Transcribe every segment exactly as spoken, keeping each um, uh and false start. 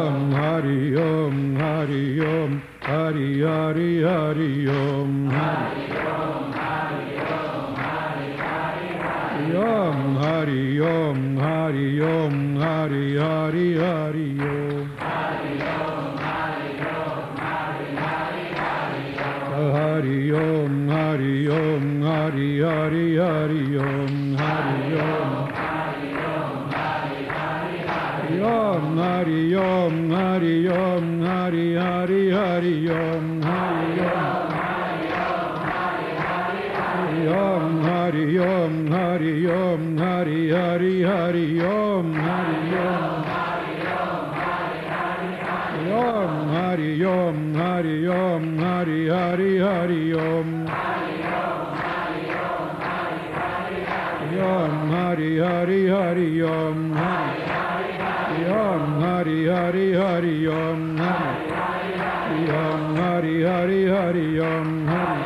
Om, Hari Om, Hari Om, Hari Hari Hari Om, Hari Om, Hari Om, Hari Hari Hari Om, Hari Om, Hari Om, Hari Hari Hari Om, Hari Om, Hari Om, Hari Hari Hari Om, Hari Om, Hari Om, Hari Hari Hari Om, Hari Om. Om Hari Om Hari Om Hari Hari Hari Om Hari Om Hari Om Hari Om Hari Hari Hari Om Hari Om Hari Om Hari Om Hari Hari Hari Om Om Hari Hari Hari Om Om Hari Hari Hari Om Om Hari Hari Hari Om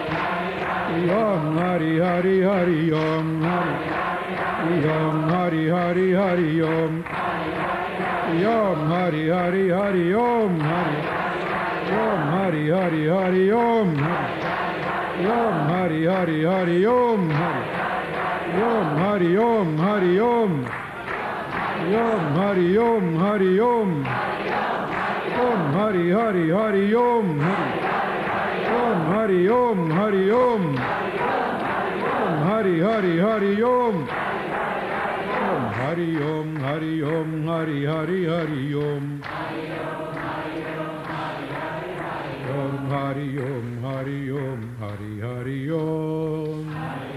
Om Hari Hari Hari Om Om Hari Hari Hari Om Om Hari Hari Hari Om Om Hari Hari Hari Om Om Hari Hari Hari Om Om Hari Om Hari Om Om Hari Om Hari Om Om Hari Hari Hari Om Om Hari Om Hari Om Om Hari Hari Hari Om Om Hari Om Hari Om Hari Hari Hari Om Om Hari Om Hari Om Hari Hari Om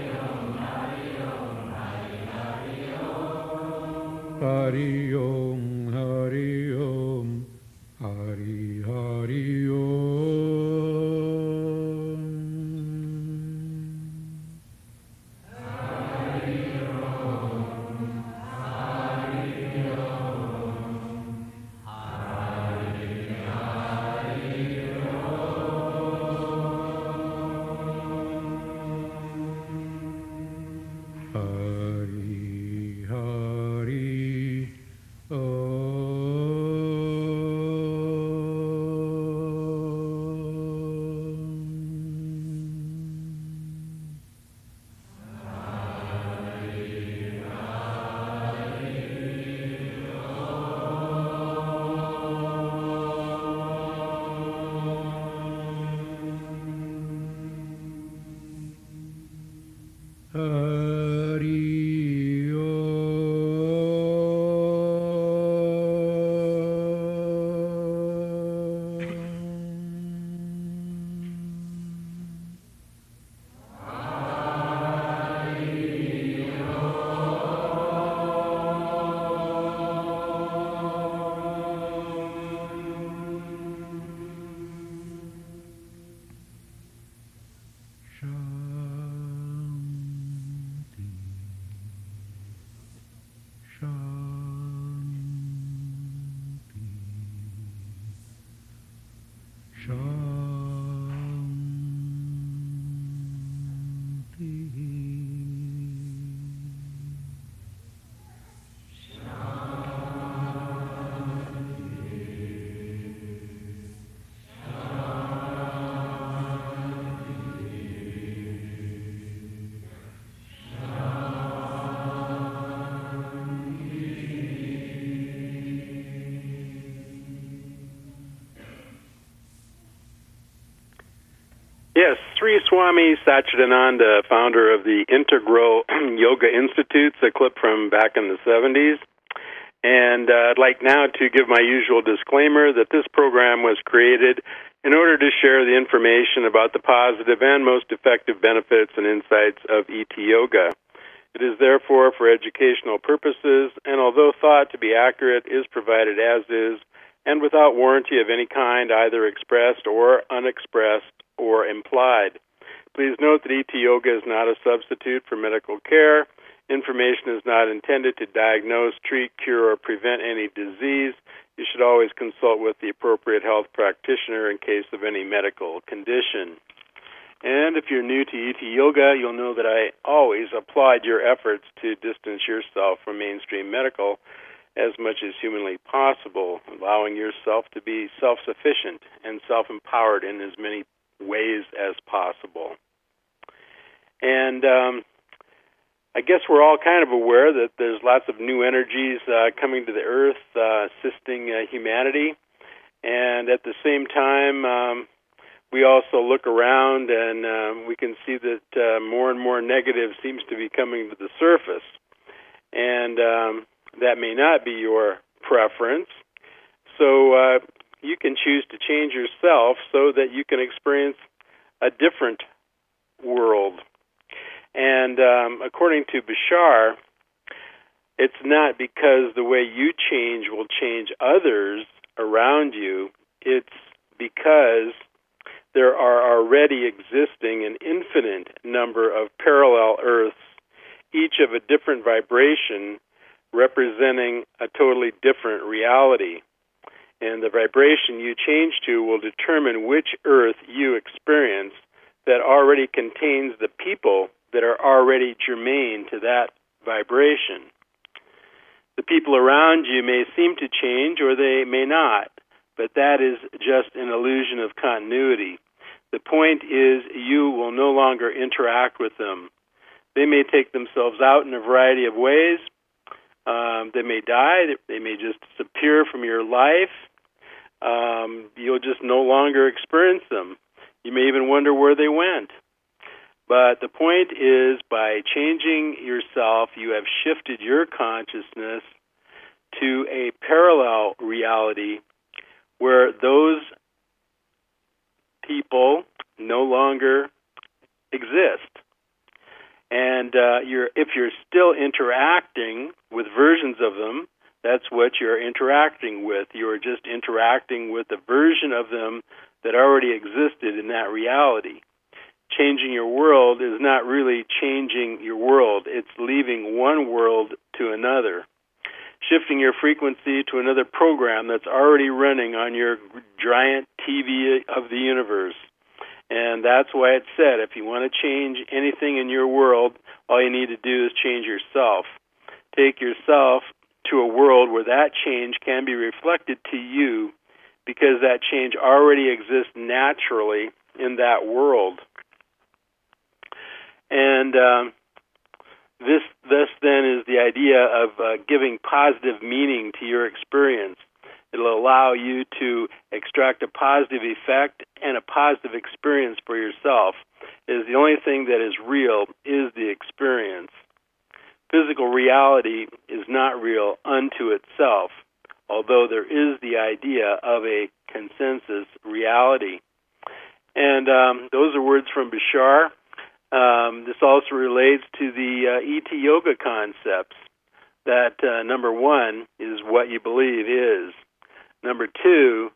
Hari Om, Hari Om, Hari Hari Om. Hari Om, Hari Om, Hari Hari Om. Hari Hari Yes, Sri Swami Satchidananda, founder of the Integral Yoga Institutes, a clip from back in the seventies. And uh, I'd like now to give my usual disclaimer that this program was created in order to share the information about the positive and most effective benefits and insights of E T Yoga. It is therefore for educational purposes, and although thought to be accurate, is provided as is, and without warranty of any kind, either expressed or unexpressed or implied. Please note that E T Yoga is not a substitute for medical care. Information is not intended to diagnose, treat, cure, or prevent any disease. You should always consult with the appropriate health practitioner in case of any medical condition. And if you're new to E T Yoga, you'll know that I always applaud your efforts to distance yourself from mainstream medical, as much as humanly possible, allowing yourself to be self-sufficient and self-empowered in as many ways as possible. And um, I guess we're all kind of aware that there's lots of new energies uh, coming to the earth, uh, assisting uh, humanity. And at the same time, um, we also look around and uh, we can see that uh, more and more negative seems to be coming to the surface. And um, that may not be your preference. So uh, you can choose to change yourself so that you can experience a different world. And um, according to Bashar, it's not because the way you change will change others around you. It's because there are already existing an infinite number of parallel Earths, each of a different vibration, representing a totally different reality. And the vibration you change to will determine which Earth you experience that already contains the people that are already germane to that vibration. The people around you may seem to change or they may not, but that is just an illusion of continuity. The point is you will no longer interact with them. They may take themselves out in a variety of ways. Um, they may die. They may just disappear from your life. Um, you'll just no longer experience them. You may even wonder where they went. But the point is, by changing yourself, you have shifted your consciousness to a parallel reality where those people no longer exist. And uh, you're, if you're still interacting with versions of them, that's what you're interacting with. You're just interacting with a version of them that already existed in that reality. Changing your world is not really changing your world. It's leaving one world to another. Shifting your frequency to another program that's already running on your giant T V of the universe. And that's why it said, if you want to change anything in your world, all you need to do is change yourself. Take yourself to a world where that change can be reflected to you because that change already exists naturally in that world. And um, this, this then is the idea of uh, giving positive meaning to your experience. It'll allow you to extract a positive effect and a positive experience for yourself. It is the only thing that is real is the experience. Physical reality is not real unto itself, although there is the idea of a consensus reality. And um, those are words from Bashar. Um, this also relates to the uh, E T Yoga concepts, that uh, number one is what you believe is. Number two,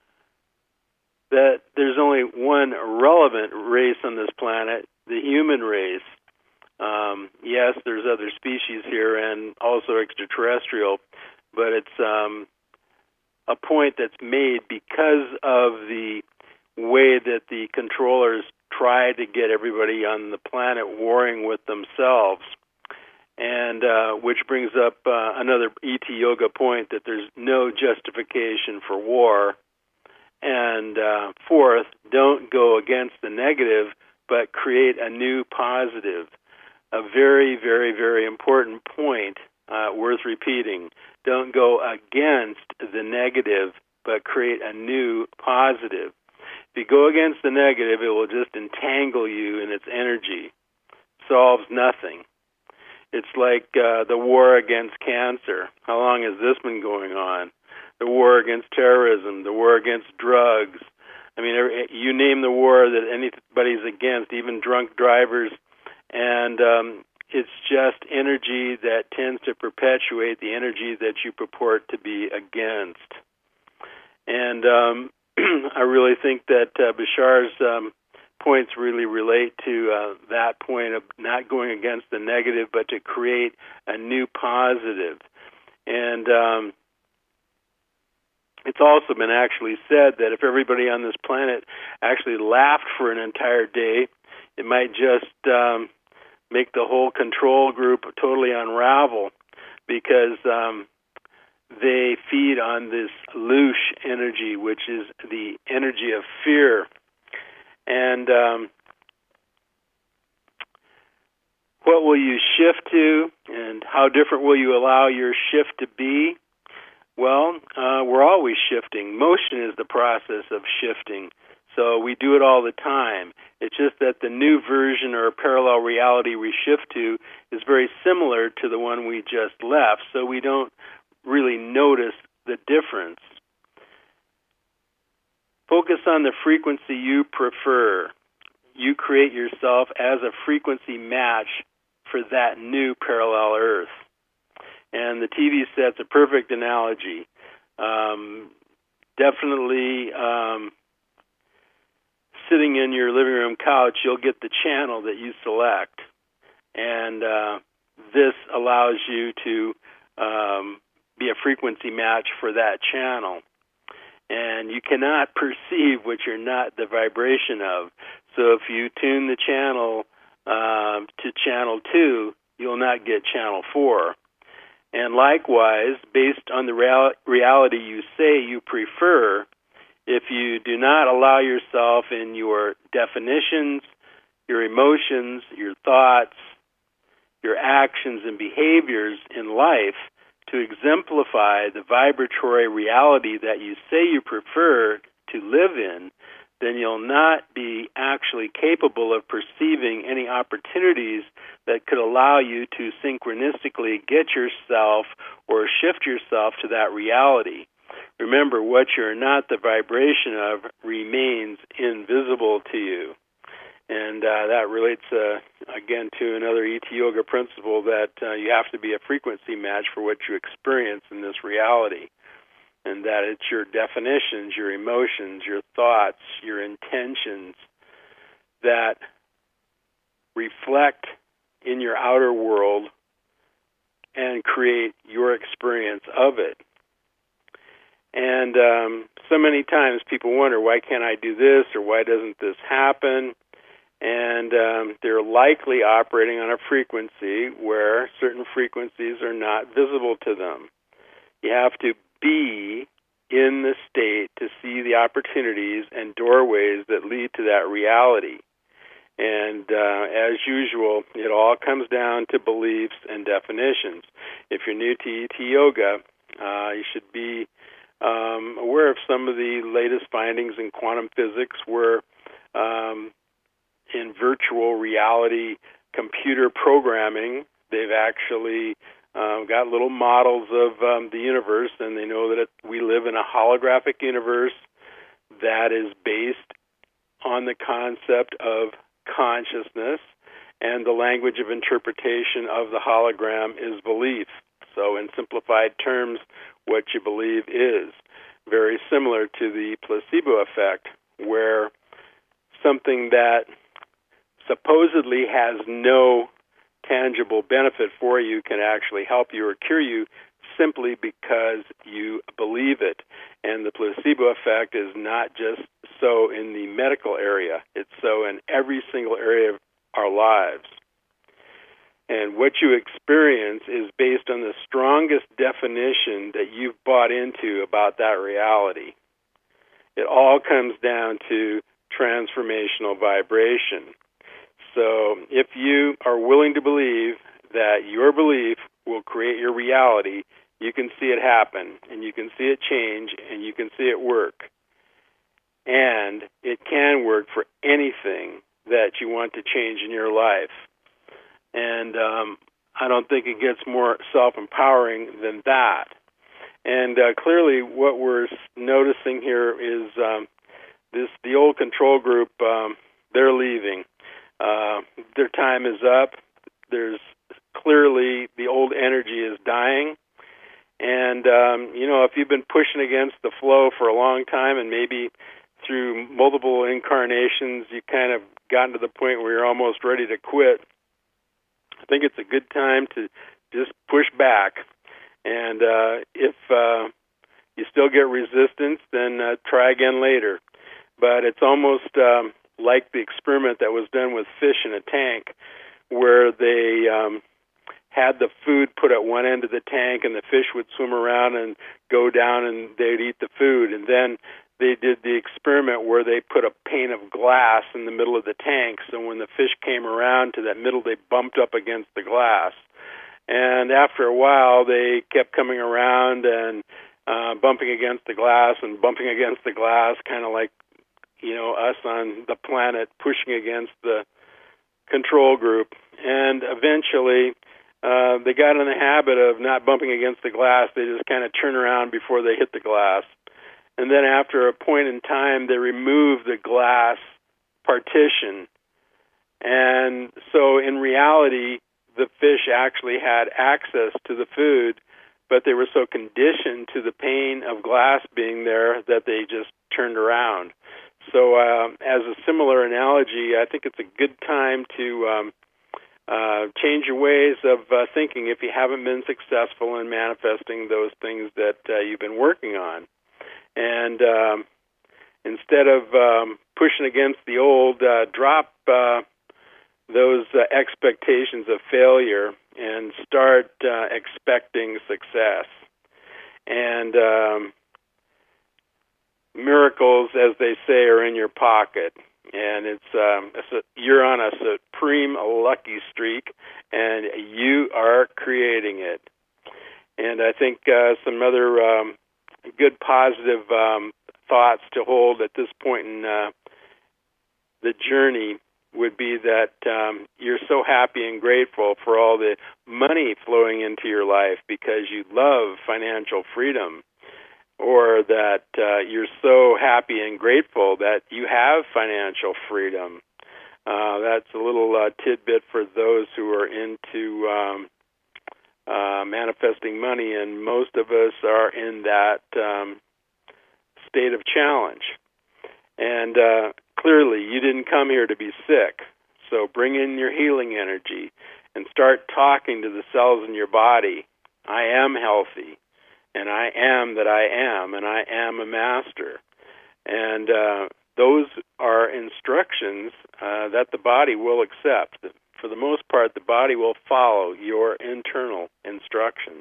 that there's only one relevant race on this planet, the human race. Um, yes, there's other species here and also extraterrestrial, but it's um, a point that's made because of the way that the controllers try to get everybody on the planet warring with themselves. And uh, which brings up uh, another E T Yoga point, that there's no justification for war. And uh, fourth, don't go against the negative, but create a new positive. A very, very, very important point uh, worth repeating. Don't go against the negative, but create a new positive. If you go against the negative, it will just entangle you in its energy. Solves nothing. It's like uh, the war against cancer. How long has this been going on? The war against terrorism, the war against drugs. I mean, you name the war that anybody's against, even drunk drivers. And um, it's just energy that tends to perpetuate the energy that you purport to be against. And um, I really think that uh, Bashar's um, points really relate to uh, that point of not going against the negative, but to create a new positive. And um, it's also been actually said that if everybody on this planet actually laughed for an entire day, it might just um, make the whole control group totally unravel, because um, they feed on this loosh energy, which is the energy of fear. And um, what will you shift to, and how different will you allow your shift to be? Well, uh, we're always shifting. Motion is the process of shifting, so we do it all the time. It's just that the new version or parallel reality we shift to is very similar to the one we just left, so we don't really notice the difference. Focus on the frequency you prefer. You create yourself as a frequency match for that new parallel Earth. And the T V set's a perfect analogy. Um, definitely um, sitting in your living room couch, you'll get the channel that you select. And uh, this allows you to um, be a frequency match for that channel. And you cannot perceive what you're not the vibration of. So if you tune the channel uh, to channel two, you'll not get channel four. And likewise, based on the real- reality you say you prefer, if you do not allow yourself in your definitions, your emotions, your thoughts, your actions and behaviors in life to exemplify the vibratory reality that you say you prefer to live in, then you'll not be actually capable of perceiving any opportunities that could allow you to synchronistically get yourself or shift yourself to that reality. Remember, what you're not the vibration of remains invisible to you. And uh, that relates, uh, again, to another E T Yoga principle that uh, you have to be a frequency match for what you experience in this reality. And that it's your definitions, your emotions, your thoughts, your intentions that reflect in your outer world and create your experience of it. And um, so many times people wonder, why can't I do this, or why doesn't this happen? And um, they're likely operating on a frequency where certain frequencies are not visible to them. You have to be in the state to see the opportunities and doorways that lead to that reality. And uh, as usual, it all comes down to beliefs and definitions. If you're new to E T Yoga, uh, you should be um, aware of some of the latest findings in quantum physics where um, in virtual reality computer programming, they've actually uh, got little models of um, the universe, and they know that it, we live in a holographic universe that is based on the concept of consciousness, and the language of interpretation of the hologram is belief. So in simplified terms, what you believe is very similar to the placebo effect, where something that supposedly has no tangible benefit for you can actually help you or cure you simply because you believe it. And the placebo effect is not just so in the medical area. It's so in every single area of our lives. And what you experience is based on the strongest definition that you've bought into about that reality. It all comes down to transformational vibration. So if you are willing to believe that your belief will create your reality, you can see it happen, and you can see it change, and you can see it work. And it can work for anything that you want to change in your life. And um, I don't think it gets more self-empowering than that. And uh, clearly what we're noticing here is um, this the old control group, um, they're leaving. Uh, their time is up. There's clearly the old energy is dying. And, um, you know, if you've been pushing against the flow for a long time and maybe through multiple incarnations you kind of gotten to the point where you're almost ready to quit, I think it's a good time to just push back. And uh, if uh, you still get resistance, then uh, try again later. But it's almost um, like the experiment that was done with fish in a tank, where they um, had the food put at one end of the tank, and the fish would swim around and go down, and they'd eat the food. And then they did the experiment where they put a pane of glass in the middle of the tank, so when the fish came around to that middle, they bumped up against the glass. And after a while, they kept coming around and uh, bumping against the glass and bumping against the glass, kind of like, you know, us on the planet pushing against the control group. And eventually, uh, they got in the habit of not bumping against the glass. They just kind of turn around before they hit the glass. And then after a point in time, they removed the glass partition. And so in reality, the fish actually had access to the food, but they were so conditioned to the pane of glass being there that they just turned around. So uh, as a similar analogy, I think it's a good time to um, uh, change your ways of uh, thinking if you haven't been successful in manifesting those things that uh, you've been working on. And um, instead of um, pushing against the old, uh, drop uh, those uh, expectations of failure and start uh, expecting success. And um, miracles, as they say, are in your pocket. And it's, um, it's a, you're on a supreme lucky streak, and you are creating it. And I think uh, some other um, good positive um, thoughts to hold at this point in uh, the journey would be that um, you're so happy and grateful for all the money flowing into your life because you love financial freedom, or that uh, you're so happy and grateful that you have financial freedom. Uh, that's a little uh, tidbit for those who are into um, uh, manifesting money, and most of us are in that um, state of challenge. And uh, clearly, you didn't come here to be sick, so bring in your healing energy and start talking to the cells in your body. I am healthy, and I am that I am, and I am a master. And uh, those are instructions uh, that the body will accept. For the most part, the body will follow your internal instructions.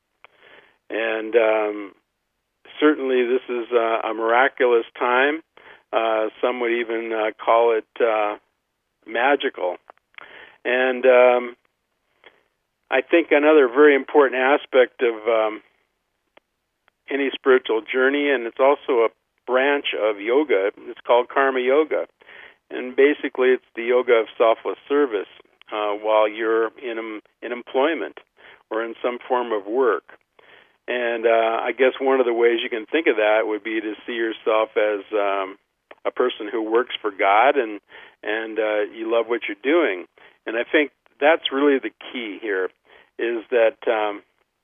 And um, certainly this is uh, a miraculous time. Uh, some would even uh, call it uh, magical. And um, I think another very important aspect of um, any spiritual journey, and it's also a branch of yoga, it's called karma yoga. And basically it's the yoga of selfless service uh, while you're in, um, in employment or in some form of work. And uh, I guess one of the ways you can think of that would be to see yourself as um, a person who works for God, and and uh, you love what you're doing. And I think that's really the key here, is that um,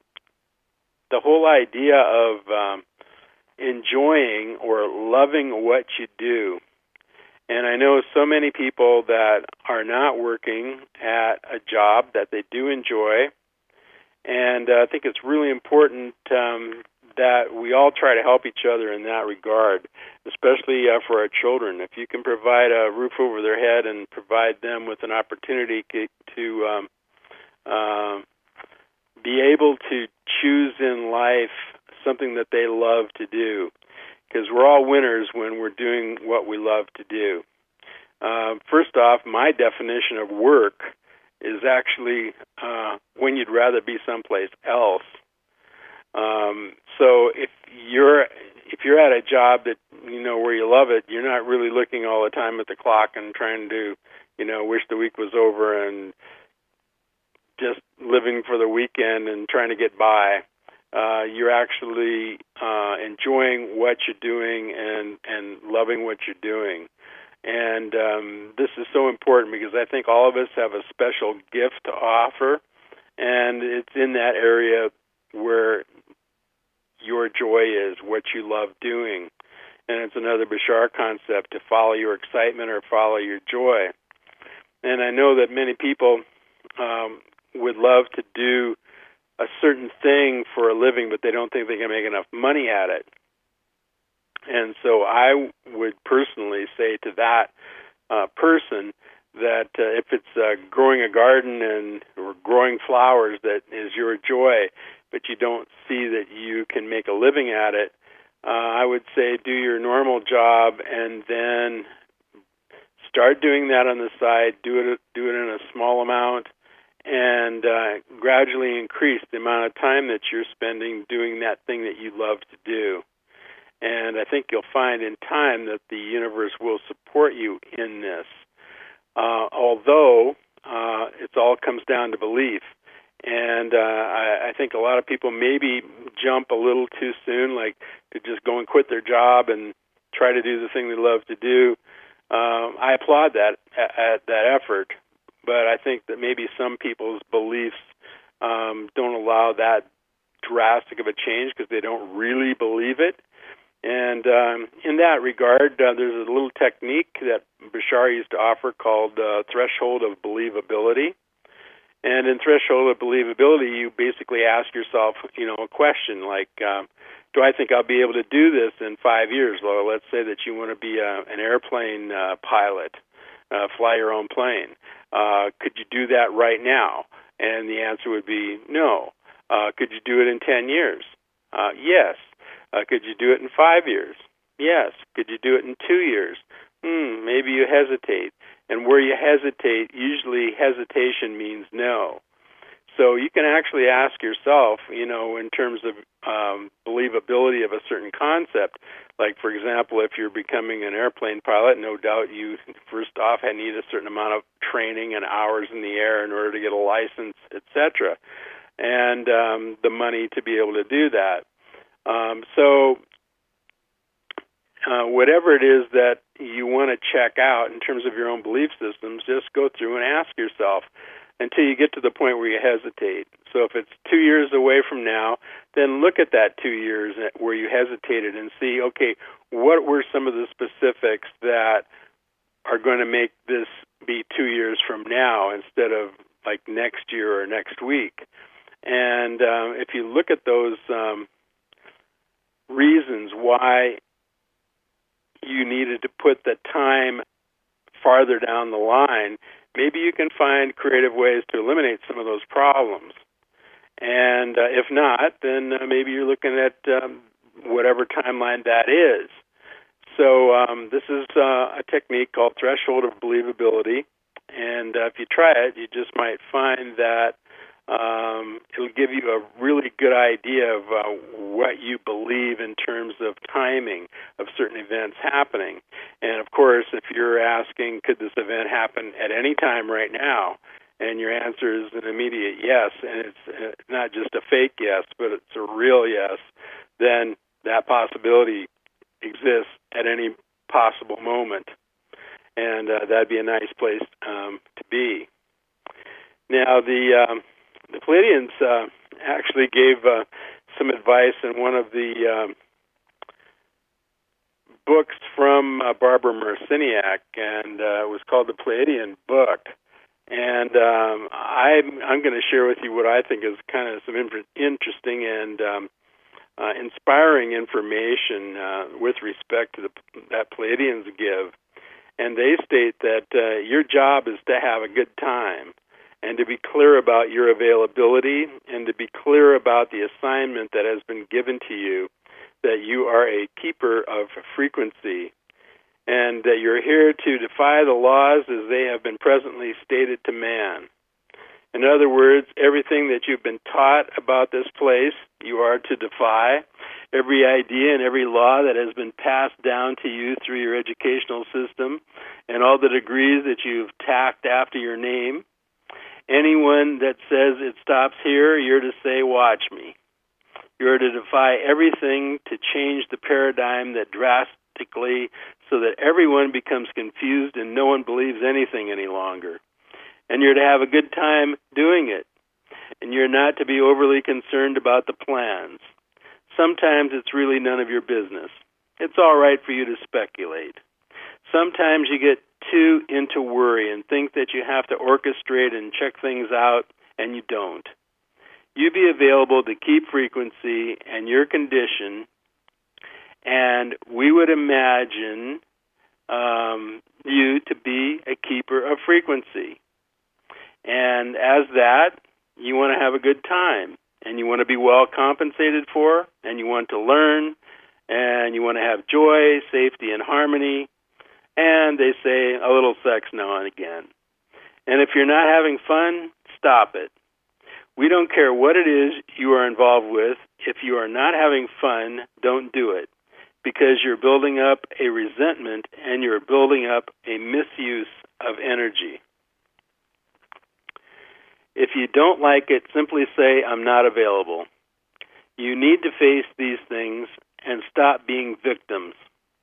the whole idea of um, enjoying or loving what you do. And I know so many people that are not working at a job that they do enjoy, and uh, I think it's really important um, that we all try to help each other in that regard, especially uh, for our children. If you can provide a roof over their head and provide them with an opportunity to um, uh, be able to choose in life something that they love to do, because we're all winners when we're doing what we love to do. Uh, first off, my definition of work is actually uh, when you'd rather be someplace else. Um, so if you're if you're at a job that you know where you love it, you're not really looking all the time at the clock and trying to, you know, wish the week was over and just living for the weekend and trying to get by. Uh, you're actually uh, enjoying what you're doing and and loving what you're doing. And um, this is so important because I think all of us have a special gift to offer, and it's in that area where your joy is, what you love doing. And it's another Bashar concept, to follow your excitement or follow your joy. And I know that many people um, would love to do a certain thing for a living, but they don't think they can make enough money at it. And so I would personally say to that uh, person that uh, if it's uh, growing a garden and or growing flowers that is your joy, but you don't see that you can make a living at it, uh, I would say do your normal job and then start doing that on the side. Do it do it in a small amount, and uh, gradually increase the amount of time that you're spending doing that thing that you love to do. And I think you'll find in time that the universe will support you in this. Uh, although uh, it all comes down to belief. And uh, I, I think a lot of people maybe jump a little too soon, like to just go and quit their job and try to do the thing they love to do. Um, I applaud that at that effort, but I think that maybe some people's beliefs um, don't allow that drastic of a change because they don't really believe it. And um, in that regard, uh, there's a little technique that Bashar used to offer called uh, threshold of believability. And in threshold of believability, you basically ask yourself, you know, a question like, um, do I think I'll be able to do this in five years? Well, let's say that you want to be a, an airplane uh, pilot, uh, fly your own plane. Uh, could you do that right now? And the answer would be no. Uh, could you do it in ten years? Uh, yes. Uh, could you do it in five years? Yes. Could you do it in two years? Hmm, maybe you hesitate. And where you hesitate, usually hesitation means no. So you can actually ask yourself, you know, in terms of um, believability of a certain concept, like, for example, if you're becoming an airplane pilot, no doubt you, first off, need a certain amount of training and hours in the air in order to get a license, et cetera, and um, the money to be able to do that. Um, so uh, whatever it is that you want to check out in terms of your own belief systems, just go through and ask yourself until you get to the point where you hesitate. So if it's two years away from now, then look at that two years where you hesitated and see, okay, what were some of the specifics that are going to make this be two years from now instead of like next year or next week? And um, if you look at those um, reasons why you needed to put the time farther down the line, maybe you can find creative ways to eliminate some of those problems. And uh, if not, then uh, maybe you're looking at um, whatever timeline that is. So um, this is uh, a technique called threshold of believability. And uh, if you try it, you just might find that um, it'll give you a really good idea of uh, what you believe in terms of timing of certain events happening. And, of course, if you're asking, could this event happen at any time right now, and your answer is an immediate yes, and it's uh, not just a fake yes, but it's a real yes, then that possibility exists at any possible moment. And uh, that'd be a nice place um, to be. Now, the... Um, The Pleiadians uh, actually gave uh, some advice in one of the um, books from uh, Barbara Marciniak, and uh, it was called the Pleiadian Book. And um, I'm, I'm going to share with you what I think is kind of some inf- interesting and um, uh, inspiring information uh, with respect to the, that Pleiadians give. And they state that uh, your job is to have a good time, and to be clear about your availability, and to be clear about the assignment that has been given to you, that you are a keeper of frequency, and that you're here to defy the laws as they have been presently stated to man. In other words, everything that you've been taught about this place, you are to defy. Every idea and every law that has been passed down to you through your educational system, and all the degrees that you've tacked after your name. Anyone that says it stops here, you're to say, watch me. You're to defy everything to change the paradigm that drastically so that everyone becomes confused and no one believes anything any longer. And you're to have a good time doing it. And you're not to be overly concerned about the plans. Sometimes it's really none of your business. It's all right for you to speculate. Sometimes you get too into worry and think that you have to orchestrate and check things out, and you don't. You be available to keep frequency and your condition, and we would imagine um, you to be a keeper of frequency. And as that, you want to have a good time, and you want to be well compensated for, and you want to learn, and you want to have joy, safety, and harmony, and they say a little sex now and again. And if you're not having fun, stop it. We don't care what it is you are involved with. If you are not having fun, don't do it, because you're building up a resentment and you're building up a misuse of energy. If you don't like it, simply say, I'm not available. You need to face these things and stop being victims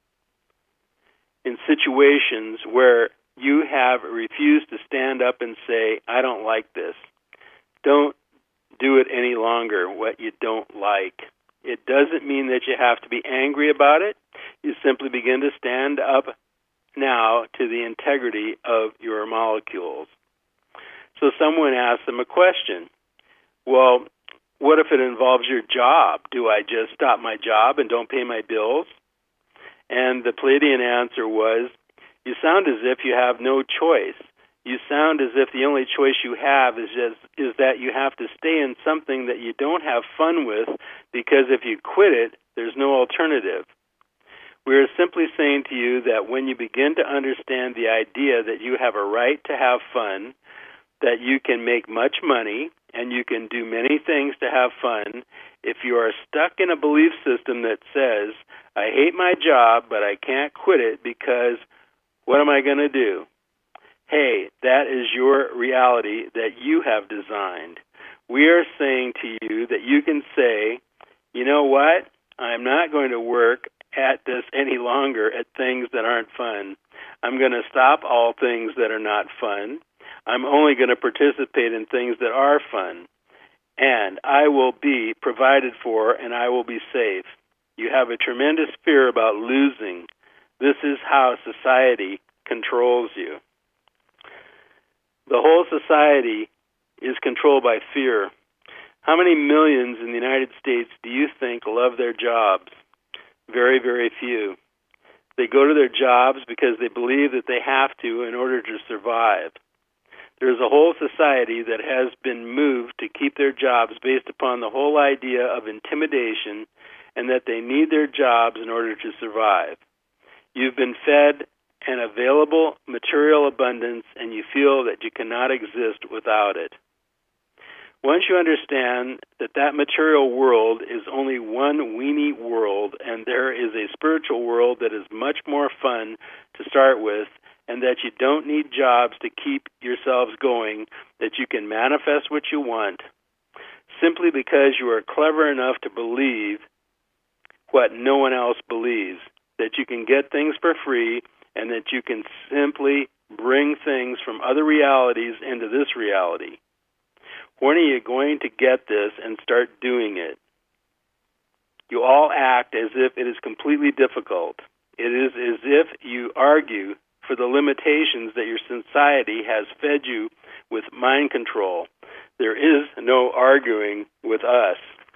in situations where you have refused to stand up and say, I don't like this. Don't do it any longer, what you don't like. It doesn't mean that you have to be angry about it. You simply begin to stand up now to the integrity of your molecules. So someone asks them a question. Well, what if it involves your job? Do I just stop my job and don't pay my bills? And the Pleiadian answer was, you sound as if you have no choice. You sound as if the only choice you have is just, is that you have to stay in something that you don't have fun with, because if you quit it, there's no alternative. We are simply saying to you that when you begin to understand the idea that you have a right to have fun, that you can make much money, and you can do many things to have fun, if you are stuck in a belief system that says, I hate my job, but I can't quit it because what am I going to do? Hey, that is your reality that you have designed. We are saying to you that you can say, you know what? I'm not going to work at this any longer at things that aren't fun. I'm going to stop all things that are not fun. I'm only going to participate in things that are fun. And I will be provided for, and I will be safe. You have a tremendous fear about losing. This is how society controls you. The whole society is controlled by fear. How many millions in the United States do you think love their jobs? Very, very few. They go to their jobs because they believe that they have to in order to survive. There's a whole society that has been moved to keep their jobs based upon the whole idea of intimidation and that they need their jobs in order to survive. You've been fed an available material abundance, and you feel that you cannot exist without it. Once you understand that that material world is only one weenie world, and there is a spiritual world that is much more fun to start with, and that you don't need jobs to keep yourselves going, that you can manifest what you want, simply because you are clever enough to believe what no one else believes, that you can get things for free, and that you can simply bring things from other realities into this reality. When are you going to get this and start doing it? You all act as if it is completely difficult. It is as if you argue for the limitations that your society has fed you with mind control. There is no arguing with us.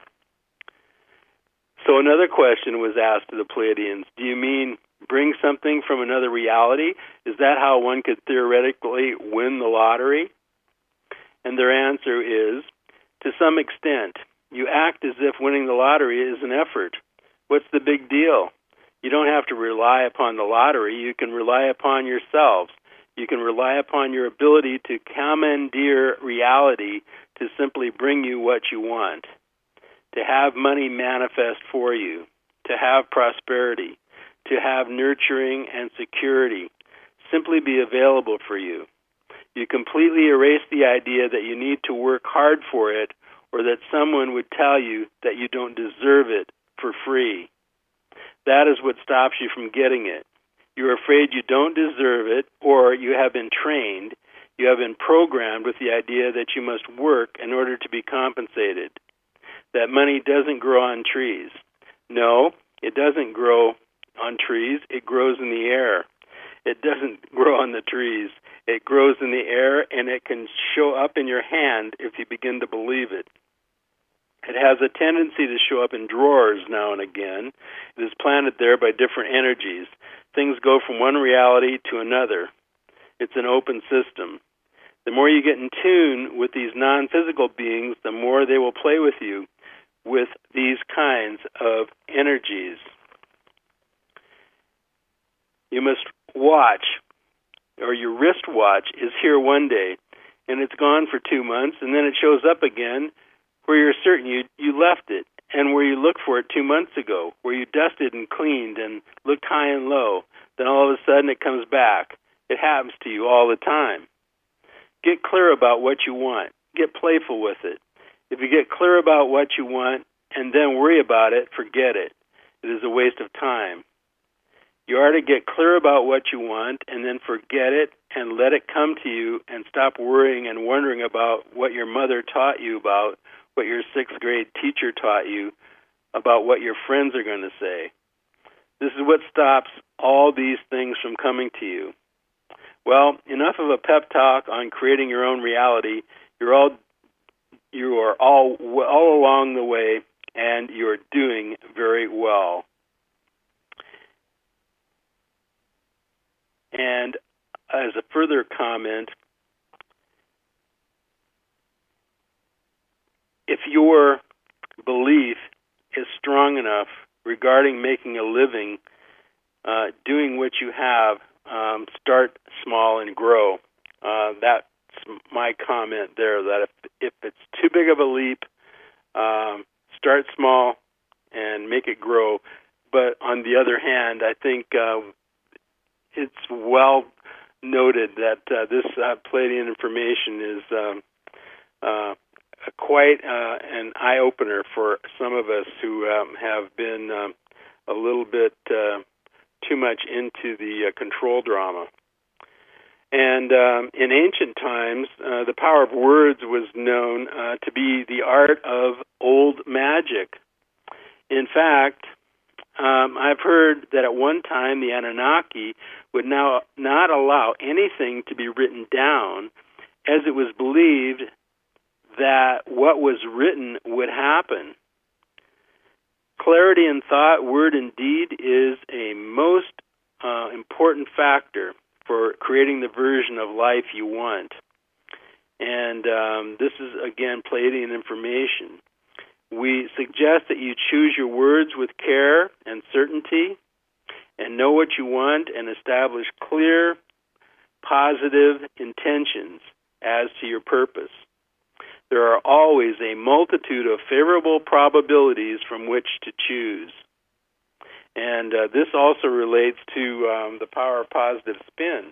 So another question was asked to the Pleiadians. Do you mean bring something from another reality? Is that how one could theoretically win the lottery? And their answer is, to some extent. You act as if winning the lottery is an effort. What's the big deal? You don't have to rely upon the lottery. You can rely upon yourselves. You can rely upon your ability to commandeer reality to simply bring you what you want, to have money manifest for you, to have prosperity, to have nurturing and security, simply be available for you. You completely erase the idea that you need to work hard for it, or that someone would tell you that you don't deserve it for free. That is what stops you from getting it. You're afraid you don't deserve it, or you have been trained, you have been programmed with the idea that you must work in order to be compensated, that money doesn't grow on trees. No, it doesn't grow on trees. It grows in the air. It doesn't grow on the trees. It grows in the air, and it can show up in your hand if you begin to believe it. It has a tendency to show up in drawers now and again. It is planted there by different energies. things go from one reality to another. It's an open system. The more you get in tune with these non-physical beings, the more they will play with you with these kinds of energies. You must watch, or your wristwatch is here one day, and it's gone for two months, and then it shows up again where you're certain you, you left it, and where you looked for it two months ago, where you dusted and cleaned and looked high and low. Then all of a sudden it comes back. It happens to you all the time. Get clear about what you want. Get playful with it. If you get clear about what you want and then worry about it, forget it. It is a waste of time. You are to get clear about what you want and then forget it and let it come to you and stop worrying and wondering about what your mother taught you about, what your sixth grade teacher taught you, about what your friends are going to say. This is what stops all these things from coming to you. Well, enough of a pep talk on creating your own reality. You're all, you are all, all along the way, and you're doing very well. And as a further comment, if your belief is strong enough regarding making a living, uh, doing what you have, um, start small and grow. Uh, that's my comment there, that if, if it's too big of a leap, um, start small and make it grow. But on the other hand, I think uh, it's well noted that uh, this uh, Pleiadian information is um, uh, quite uh, an eye-opener for some of us who um, have been um, a little bit uh, too much into the uh, control drama. And um, in ancient times, uh, the power of words was known uh, to be the art of old magic. In fact, um, I've heard that at one time the Anunnaki would now not allow anything to be written down, as it was believed that what was written would happen. Clarity in thought, word, and deed is a most uh, important factor for creating the version of life you want. And um, this is, again, Pleiadian information. We suggest that you choose your words with care and certainty and know what you want and establish clear, positive intentions as to your purpose. There are always a multitude of favorable probabilities from which to choose. And uh, this also relates to um, the power of positive spin.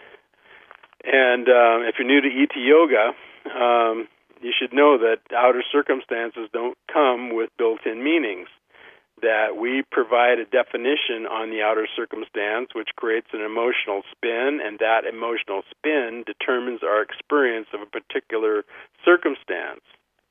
And uh, if you're new to E T Yoga, um, you should know that outer circumstances don't come with built-in meanings, that we provide a definition on the outer circumstance which creates an emotional spin, and that emotional spin determines our experience of a particular circumstance.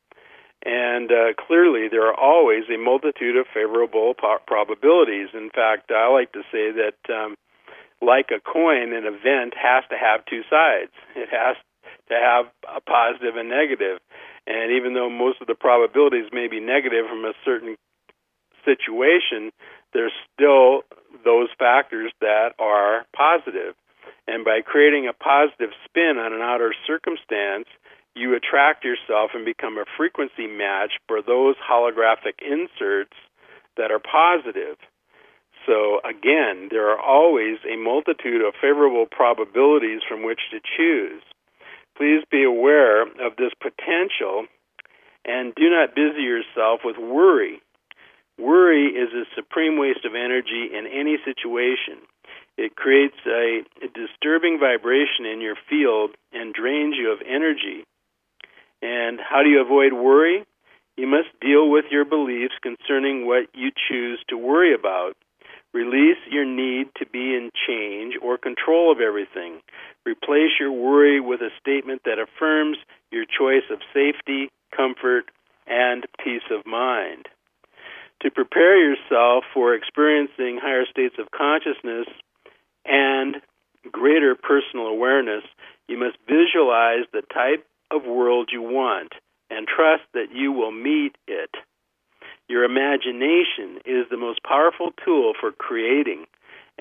And uh, clearly, there are always a multitude of favorable po- probabilities. In fact, I like to say that, um, like a coin, an event has to have two sides. It has to have a positive and negative. And even though most of the probabilities may be negative from a certain situation, there's still those factors that are positive. And by creating a positive spin on an outer circumstance, you attract yourself and become a frequency match for those holographic inserts that are positive. So again, there are always a multitude of favorable probabilities from which to choose. Please be aware of this potential and do not busy yourself with worry. Worry is a supreme waste of energy in any situation. It creates a, a disturbing vibration in your field and drains you of energy. And how do you avoid worry? You must deal with your beliefs concerning what you choose to worry about. Release your need to be in change or control of everything. Replace your worry with a statement that affirms your choice of safety, comfort, and peace of mind. To prepare yourself for experiencing higher states of consciousness and greater personal awareness, you must visualize the type of world you want and trust that you will meet it. Your imagination is the most powerful tool for creating, and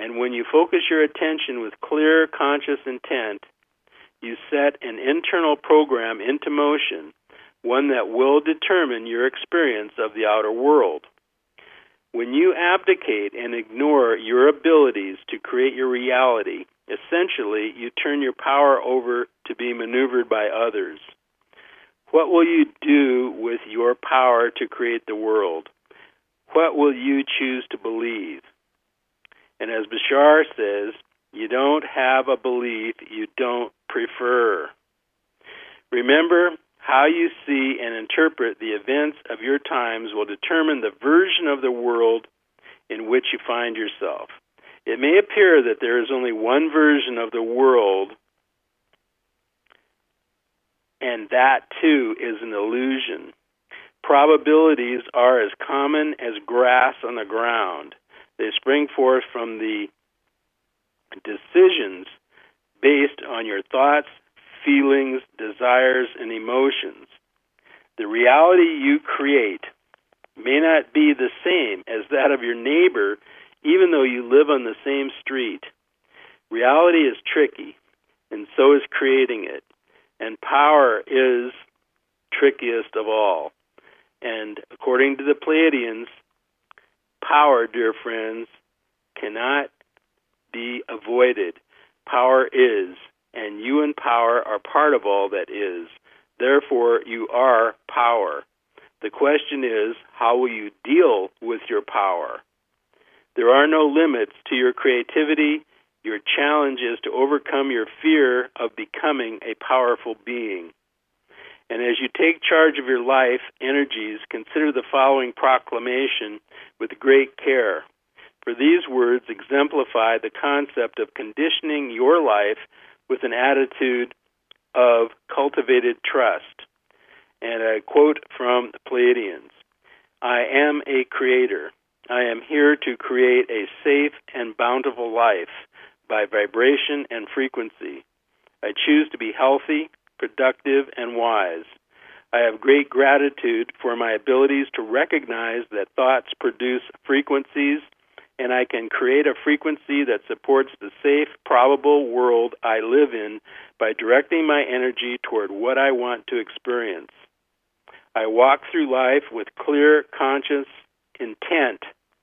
And when you focus your attention with clear, conscious intent, you set an internal program into motion, one that will determine your experience of the outer world. When you abdicate and ignore your abilities to create your reality, essentially, you turn your power over to be maneuvered by others. What will you do with your power to create the world? What will you choose to believe? And as Bashar says, you don't have a belief you don't prefer. Remember, how you see and interpret the events of your times will determine the version of the world in which you find yourself. It may appear that there is only one version of the world, and that, too, is an illusion. Probabilities are as common as grass on the ground. They spring forth from the decisions based on your thoughts, feelings, desires, and emotions. The reality you create may not be the same as that of your neighbor, even though you live on the same street. Reality is tricky, and so is creating it. And power is trickiest of all. And according to the Pleiadians, power, dear friends, cannot be avoided. Power is, and you and power are part of all that is. Therefore, you are power. The question is, how will you deal with your power? There are no limits to your creativity. Your challenge is to overcome your fear of becoming a powerful being. And as you take charge of your life energies, consider the following proclamation with great care. For these words exemplify the concept of conditioning your life with an attitude of cultivated trust. And I quote from the Pleiadians, I am a creator. I am here to create a safe and bountiful life by vibration and frequency. I choose to be healthy, productive, and wise. I have great gratitude for my abilities to recognize that thoughts produce frequencies, and I can create a frequency that supports the safe, probable world I live in by directing my energy toward what I want to experience. I walk through life with clear, conscious intent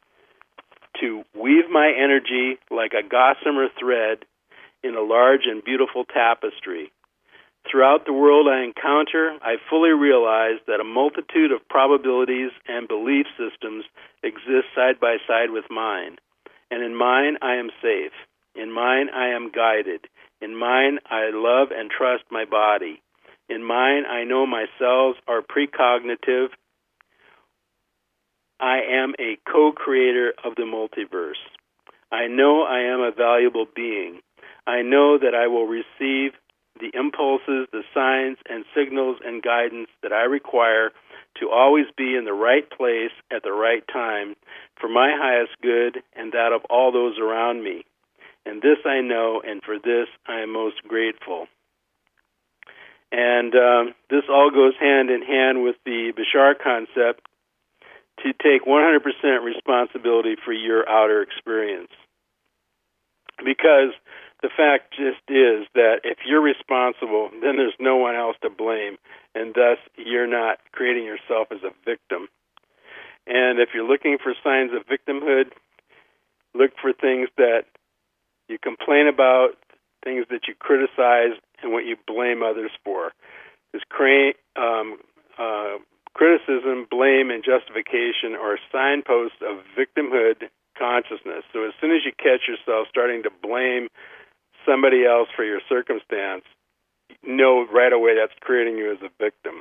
to weave my energy like a gossamer thread in a large and beautiful tapestry. Throughout the world I encounter, I fully realize that a multitude of probabilities and belief systems exist side by side with mine. And in mine, I am safe. In mine, I am guided. In mine, I love and trust my body. In mine, I know my cells are precognitive. I am a co-creator of the multiverse. I know I am a valuable being. I know that I will receive the impulses, the signs, and signals and guidance that I require to always be in the right place at the right time for my highest good and that of all those around me. And this I know, and for this I am most grateful. And um, this all goes hand in hand with the Bashar concept to take one hundred percent responsibility for your outer experience. Because the fact just is that if you're responsible, then there's no one else to blame, and thus you're not creating yourself as a victim. And if you're looking for signs of victimhood, look for things that you complain about, things that you criticize, and what you blame others for. This cra- um, uh, criticism, blame, and justification are signposts of victimhood consciousness. So as soon as you catch yourself starting to blame somebody else for your circumstance, know right away that's creating you as a victim.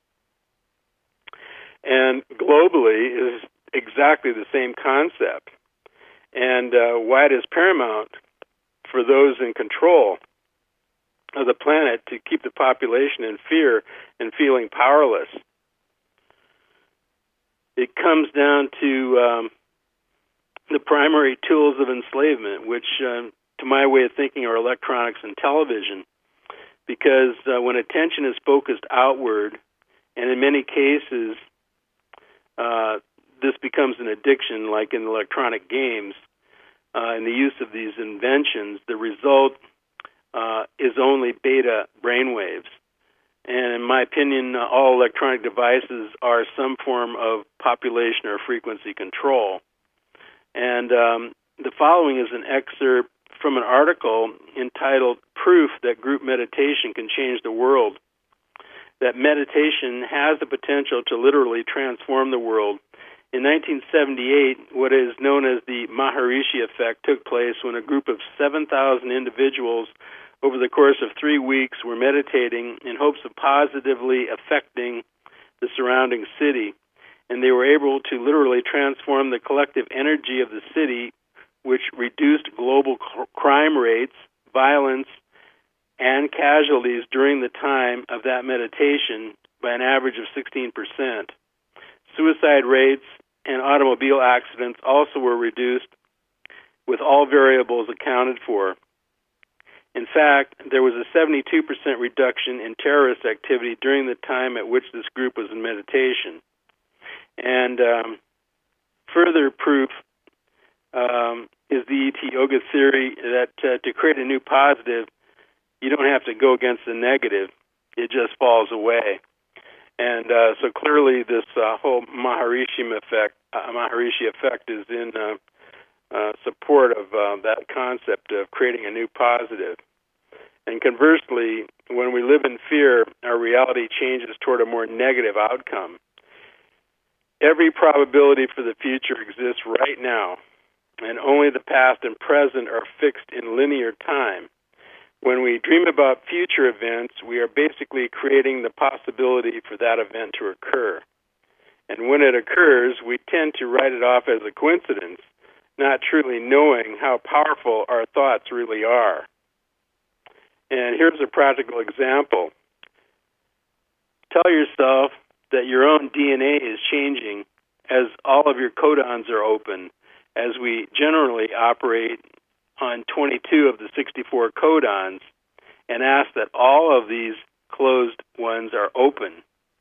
And globally is exactly the same concept. And uh, why it is paramount for those in control of the planet to keep the population in fear and feeling powerless. It comes down to um, the primary tools of enslavement, which, um, to my way of thinking, are electronics and television. Because uh, when attention is focused outward, and in many cases, uh, this becomes an addiction, like in electronic games, uh, in the use of these inventions, the result uh, is only beta brainwaves. And in my opinion, uh, all electronic devices are some form of population or frequency control. And um, the following is an excerpt from an article entitled "Proof That Group Meditation Can Change the World." That meditation has the potential to literally transform the world. In nineteen seventy-eight, what is known as the Maharishi effect took place when a group of seven thousand individuals over the course of three weeks were meditating in hopes of positively affecting the surrounding city. And they were able to literally transform the collective energy of the city, which reduced global crime rates, violence, and casualties during the time of that meditation by an average of sixteen percent. Suicide rates and automobile accidents also were reduced, with all variables accounted for. In fact, there was a seventy-two percent reduction in terrorist activity during the time at which this group was in meditation. And um, further proof um, is the E T Yoga theory that uh, to create a new positive, you don't have to go against the negative. It just falls away. And uh, so clearly this uh, whole Maharishi effect, uh, Maharishi effect is in uh, uh, support of uh, that concept of creating a new positive. And conversely, when we live in fear, our reality changes toward a more negative outcome. Every probability for the future exists right now, and only the past and present are fixed in linear time. When we dream about future events, we are basically creating the possibility for that event to occur. And when it occurs, we tend to write it off as a coincidence, not truly knowing how powerful our thoughts really are. And here's a practical example. Tell yourself that your own D N A is changing as all of your codons are open, as we generally operate on twenty-two of the sixty-four codons, and ask that all of these closed ones are open.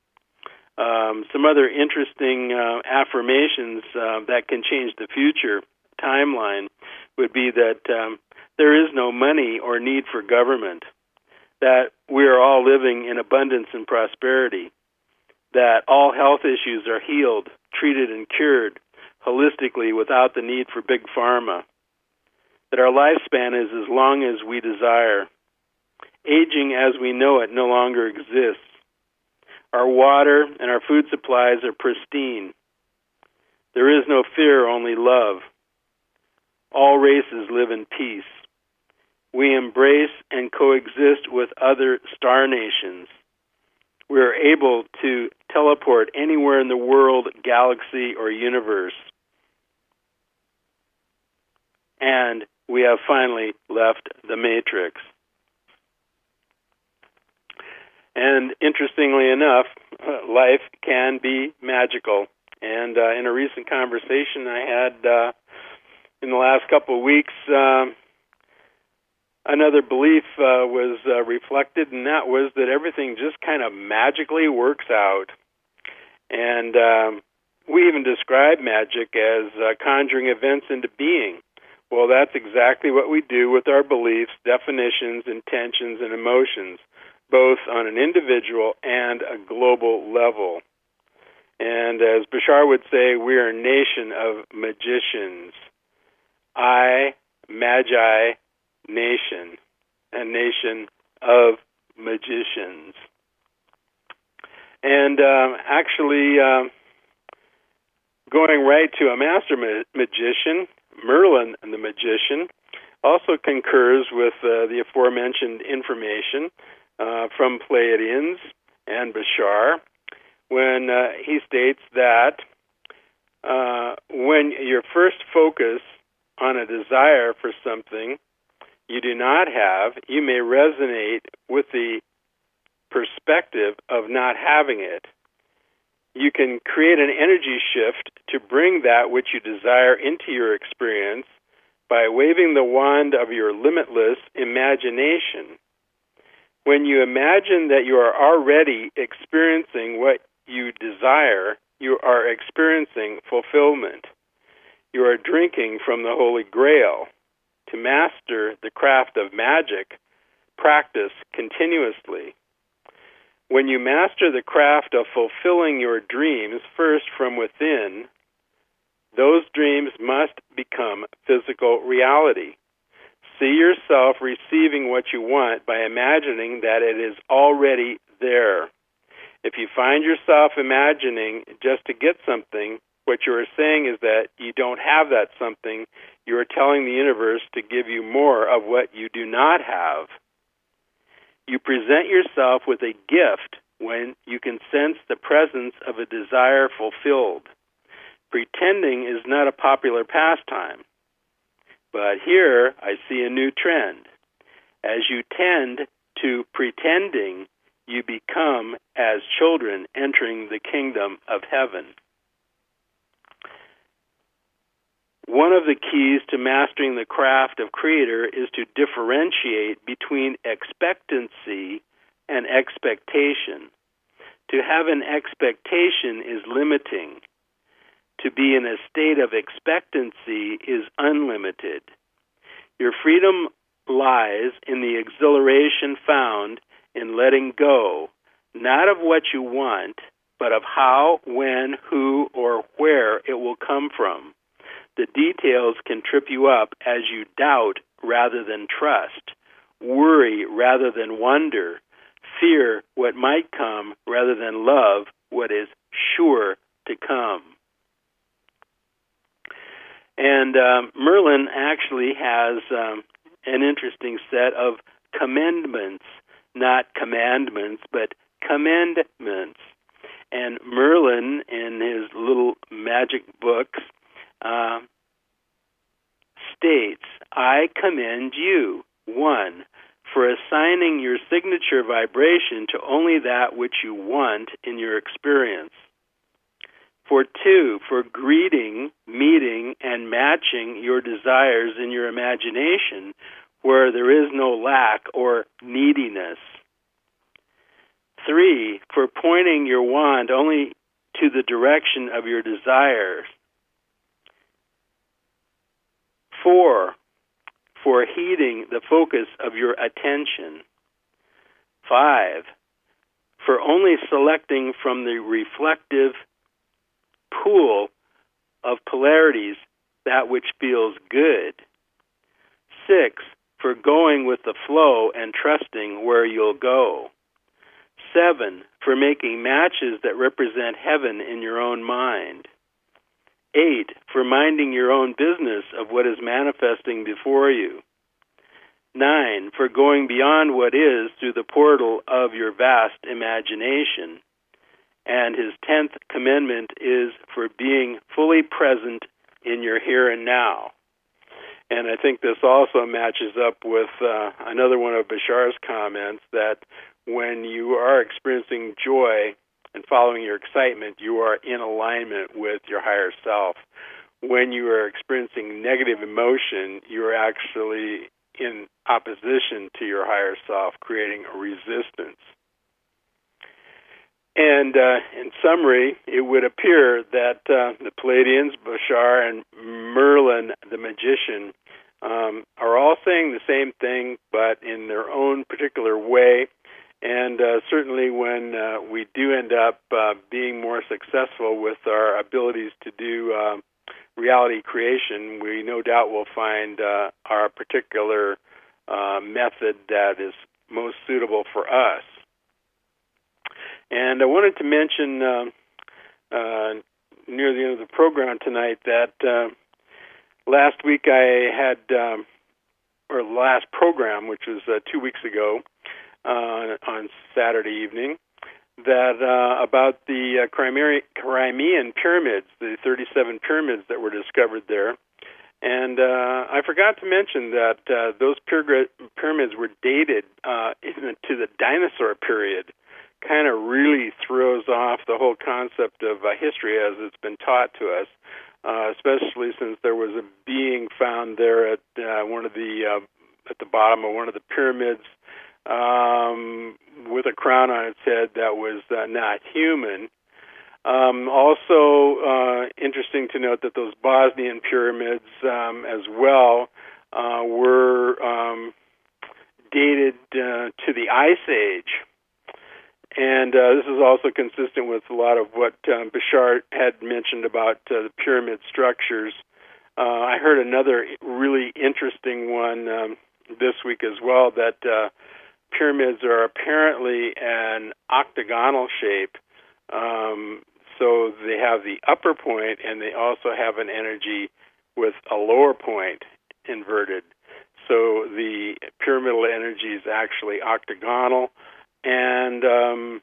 Um, some other interesting uh, affirmations uh, that can change the future timeline would be that um, there is no money or need for government, that we are all living in abundance and prosperity, that all health issues are healed, treated, and cured holistically without the need for big pharma, that our lifespan is as long as we desire. Aging as we know it no longer exists. Our water and our food supplies are pristine. There is no fear, only love. All races live in peace. We embrace and coexist with other star nations. We are able to teleport anywhere in the world, galaxy, or universe. And we have finally left the Matrix. And interestingly enough, uh, life can be magical. And uh, in a recent conversation I had uh, in the last couple of weeks, uh, another belief uh, was uh, reflected, and that was that everything just kind of magically works out. And um, we even describe magic as uh, conjuring events into being. Well, that's exactly what we do with our beliefs, definitions, intentions, and emotions, both on an individual and a global level. And as Bashar would say, we are a nation of magicians. I, Magi, nation, a nation of magicians. And um, actually, uh, going right to a master ma- magician, Merlin the magician, also concurs with uh, the aforementioned information uh, from Pleiadians and Bashar when uh, he states that uh, when your first focus on a desire for something you do not have, you may resonate with the perspective of not having it. You can create an energy shift to bring that which you desire into your experience by waving the wand of your limitless imagination. When you imagine that you are already experiencing what you desire, you are experiencing fulfillment. you are drinking from the Holy Grail. To master the craft of magic, practice continuously. When you master the craft of fulfilling your dreams first from within, those dreams must become physical reality. See yourself receiving what you want by imagining that it is already there. If you find yourself imagining just to get something, what you are saying is that you don't have that something. You are telling the universe to give you more of what you do not have. You present yourself with a gift when you can sense the presence of a desire fulfilled. Pretending is not a popular pastime. But here I see a new trend. As you tend to pretending, you become as children entering the kingdom of heaven. One of the keys to mastering the craft of creator is to differentiate between expectancy and expectation. To have an expectation is limiting. To be in a state of expectancy is unlimited. Your freedom lies in the exhilaration found in letting go, not of what you want, but of how, when, who, or where it will come from. The details can trip you up as you doubt rather than trust, worry rather than wonder, fear what might come rather than love what is sure to come. And um, Merlin actually has um, an interesting set of commendments, not commandments, but commendments. And Merlin, in his little magic books, uh, states, I commend you, one, for assigning your signature vibration to only that which you want in your experience. For two, for greeting, meeting, and matching your desires in your imagination where there is no lack or neediness. Three, for pointing your wand only to the direction of your desires. Four, for heeding the focus of your attention. Five, for only selecting from the reflective pool of polarities that which feels good. Six, for going with the flow and trusting where you'll go. Seven, for making matches that represent heaven in your own mind. Eight, for minding your own business of what is manifesting before you. Nine, for going beyond what is through the portal of your vast imagination. And his tenth commandment is for being fully present in your here and now. And I think this also matches up with uh, another one of Bashar's comments, that when you are experiencing joy and following your excitement, you are in alignment with your higher self. When you are experiencing negative emotion, you are actually in opposition to your higher self, creating a resistance. And uh, in summary, it would appear that uh, the Pleiadians, Bashar, and Merlin, the magician, um, are all saying the same thing, but in their own particular way. And uh, certainly when uh, we do end up uh, being more successful with our abilities to do uh, reality creation, we no doubt will find uh, our particular uh, method that is most suitable for us. And I wanted to mention uh, uh, near the end of the program tonight that uh, last week I had, um, or last program, which was uh, two weeks ago, Uh, on Saturday evening, that uh, about the uh, Crimean pyramids, the thirty-seven pyramids that were discovered there. And uh, I forgot to mention that uh, those pyramids were dated uh, to the dinosaur period. Kind of really throws off the whole concept of uh, history as it's been taught to us, uh, especially since there was a being found there at uh, one of the uh, at the bottom of one of the pyramids, Um, with a crown on its head that was uh, not human. Um, also, uh, interesting to note that those Bosnian pyramids um, as well uh, were um, dated uh, to the Ice Age. And uh, this is also consistent with a lot of what um, Bashar had mentioned about uh, the pyramid structures. Uh, I heard another really interesting one um, this week as well, that uh, pyramids are apparently an octagonal shape. Um, so they have the upper point, and they also have an energy with a lower point inverted. So the pyramidal energy is actually octagonal, and um,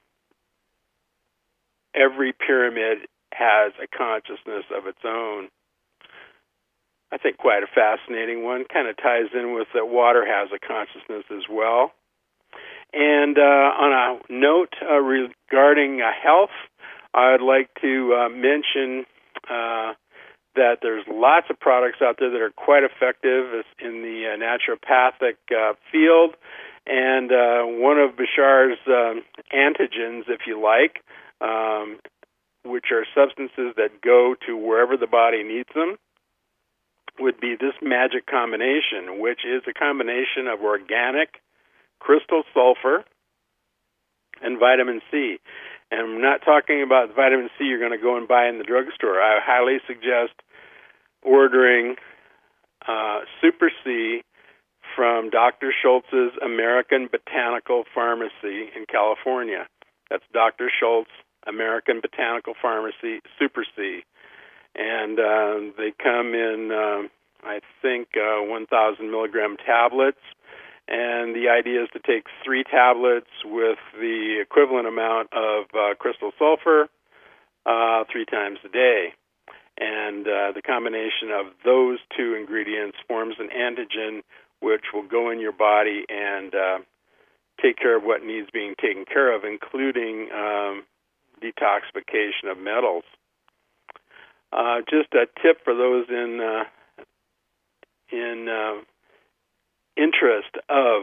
every pyramid has a consciousness of its own. I think quite a fascinating one. Kind of ties in with that water has a consciousness as well. And uh, on a note uh, regarding uh, health, I'd like to uh, mention uh, that there's lots of products out there that are quite effective in the uh, naturopathic uh, field. And uh, one of Bashar's um, antigens, if you like, um, which are substances that go to wherever the body needs them, would be this magic combination, which is a combination of organic crystal sulfur and vitamin C. And I'm not talking about vitamin C you're going to go and buy in the drugstore. I highly suggest ordering uh, Super C from Doctor Schultz's American Botanical Pharmacy in California. That's Doctor Schultz, American Botanical Pharmacy, Super C. And uh, they come in, uh, I think, uh, one thousand milligram tablets. And the idea is to take three tablets with the equivalent amount of uh, crystal sulfur uh, three times a day. And uh, the combination of those two ingredients forms an antigen which will go in your body and uh, take care of what needs being taken care of, including um, detoxification of metals. Uh, just a tip for those in uh, in uh, interest of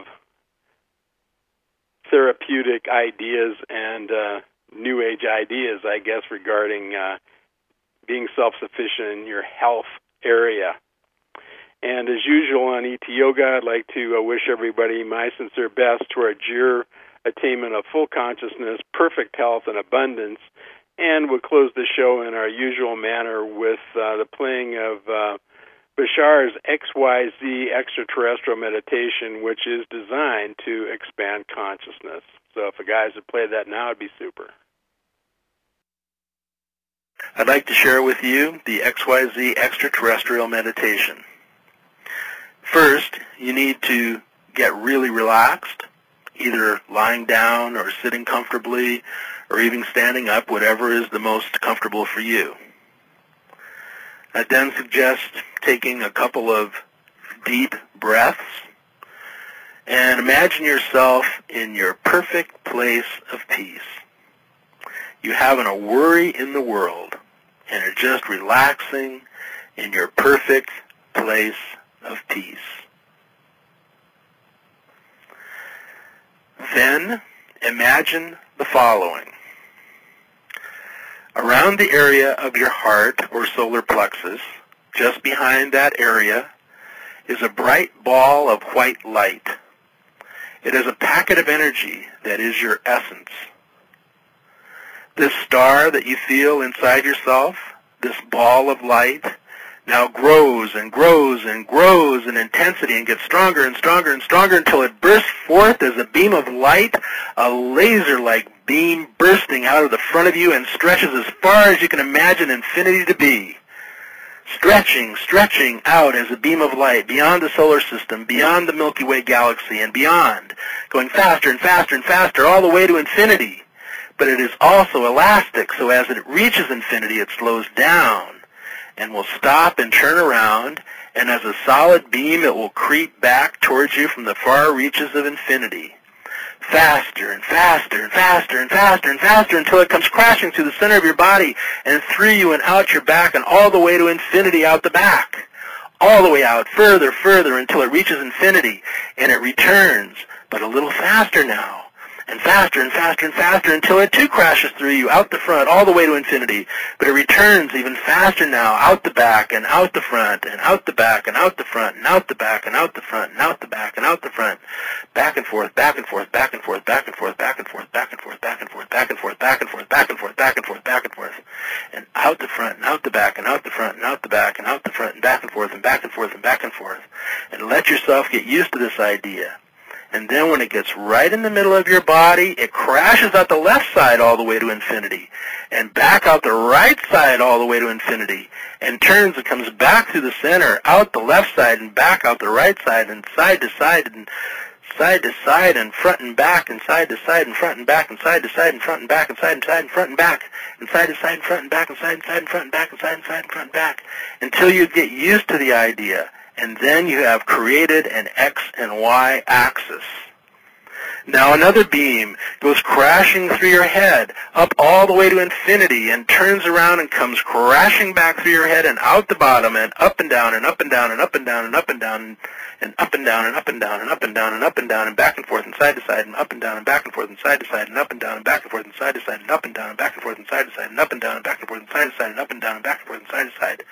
therapeutic ideas and uh, New Age ideas, I guess, regarding uh, being self-sufficient in your health area. And as usual on E T Yoga, I'd like to uh, wish everybody my sincere best towards your attainment of full consciousness, perfect health, and abundance. And we'll close the show in our usual manner with uh, the playing of uh, Bashar's X Y Z extraterrestrial meditation, which is designed to expand consciousness. So if the guys would play that now, it'd be super. I'd like to share with you the X Y Z extraterrestrial meditation. First, you need to get really relaxed, either lying down or sitting comfortably or even standing up, whatever is the most comfortable for you. I then suggest taking a couple of deep breaths and imagine yourself in your perfect place of peace. You haven't a worry in the world and are just relaxing in your perfect place of peace. Then imagine the following. Around the area of your heart or solar plexus, just behind that area, is a bright ball of white light. It is a packet of energy that is your essence. This star that you feel inside yourself, this ball of light, now grows and grows and grows in intensity and gets stronger and stronger and stronger until it bursts forth as a beam of light, a laser-like beam bursting out of the front of you and stretches as far as you can imagine infinity to be. Stretching, stretching out as a beam of light beyond the solar system, beyond the Milky Way galaxy, and beyond, going faster and faster and faster all the way to infinity. But it is also elastic, so as it reaches infinity, it slows down and will stop and turn around, and as a solid beam, it will creep back towards you from the far reaches of infinity. Faster and faster and faster and faster and faster until it comes crashing through the center of your body and through you and out your back and all the way to infinity out the back. All the way out, further, further, until it reaches infinity, and it returns, but a little faster now. and faster and faster and faster until it too crashes through you, out the front, all the way to infinity. But it returns even faster now, out the back and out the front and out the back and out the front and out the back and out the front and out the back and out the front. Back and forth, back and forth, back and forth, back and forth, back and forth, back and forth, back and forth, back and forth, back and forth, back and forth, back and forth, back and forth. And out the front and out the back and out the front and out the back and out the front and back and forth and back and forth and back and forth. And let yourself get used to this idea. And then when it gets right in the middle of your body, it crashes out the left side all the way to infinity, and back out the right side all the way to infinity, and turns and comes back through the center, out the left side and back out the right side, and side to side and side to side and front and back, and side to side and front and back, and side to side and front and back, and side and side and front and back, and side to side and front and back, and side and side and front and back, and side and side and front and back, until you get used to the idea. And then you have created an X and Y axis. Now another beam goes crashing through your head, up all the way to infinity, and turns around and comes crashing back through your head and out the bottom, and up and down and up and down and up and down and up and down and up and down and up and down and up and down and up and down and back and forth and side to side and up and down and back and forth and side to side and up and down and back and forth and side to side and up and down and back and forth and side to side and up and down and back and forth and side to side and up and down and back and forth and side to side.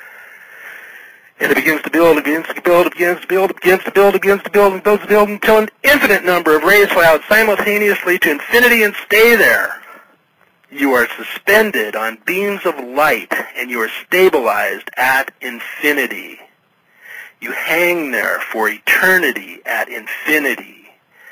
And it begins to build, it begins to build, it begins to build, it begins to build, it begins to build, and builds to build until an infinite number of rays fly out simultaneously to infinity and stay there. You are suspended on beams of light, and you are stabilized at infinity. You hang there for eternity at infinity.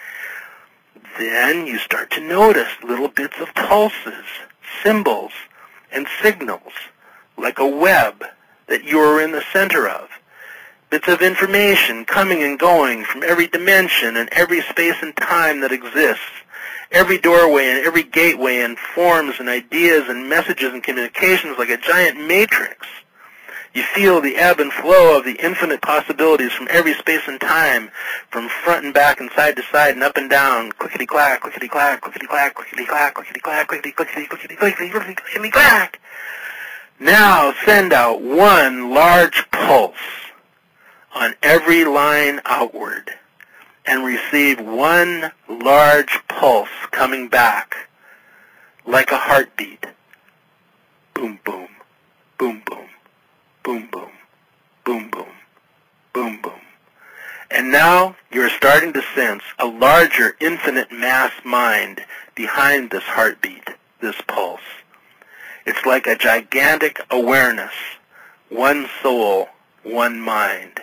Then you start to notice little bits of pulses, symbols, and signals, like a web that you are in the center of. Bits of information coming and going from every dimension and every space and time that exists. Every doorway and every gateway and forms and ideas and messages and communications like a giant matrix. You feel the ebb and flow of the infinite possibilities from every space and time, from front and back and side to side and up and down, clickety-clack, clickety-clack, clickety-clack, clickety-clack, clickety-clack, clickety-clickety, clickety-clickety, clickety-clack. Now send out one large pulse on every line outward, and receive one large pulse coming back like a heartbeat. Boom, boom, boom, boom, boom, boom, boom, boom, boom, boom. And now you're starting to sense a larger infinite mass mind behind this heartbeat, this pulse. It's like a gigantic awareness, one soul, one mind.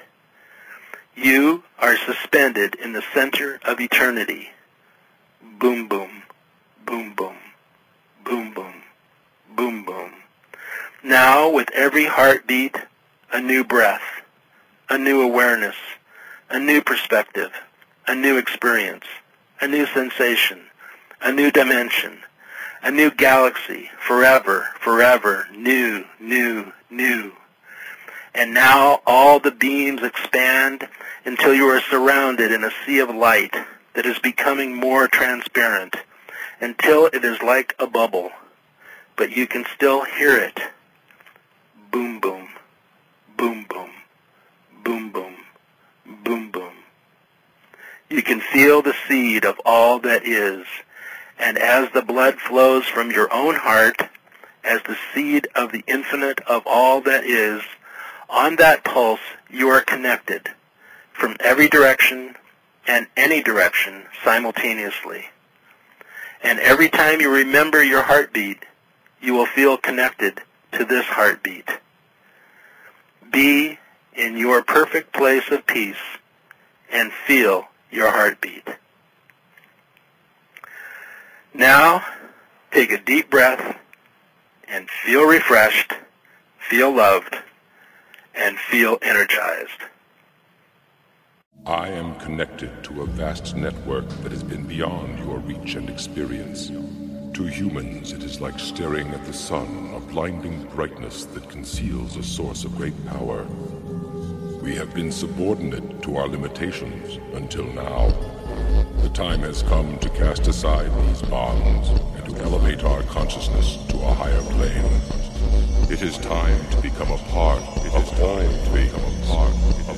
You are suspended in the center of eternity. Boom, boom, boom, boom, boom, boom, boom, boom. Now, with every heartbeat, a new breath, a new awareness, a new perspective, a new experience, a new sensation, a new dimension, a new galaxy, forever, forever, new, new, new. And now all the beams expand until you are surrounded in a sea of light that is becoming more transparent, until it is like a bubble, but you can still hear it. Boom, boom, boom, boom, boom, boom, boom, boom. You can feel the seed of all that is, and as the blood flows from your own heart, as the seed of the infinite of all that is, on that pulse you are connected from every direction and any direction simultaneously. And every time you remember your heartbeat, you will feel connected to this heartbeat. Be in your perfect place of peace and feel your heartbeat. Now, take a deep breath and feel refreshed, feel loved, and feel energized. I am connected to a vast network that has been beyond your reach and experience. To humans, it is like staring at the sun, a blinding brightness that conceals a source of great power. We have been subordinate to our limitations until now. The time has come to cast aside these bonds and to elevate our consciousness to a higher plane. It is time to become a part. It is time to become a part of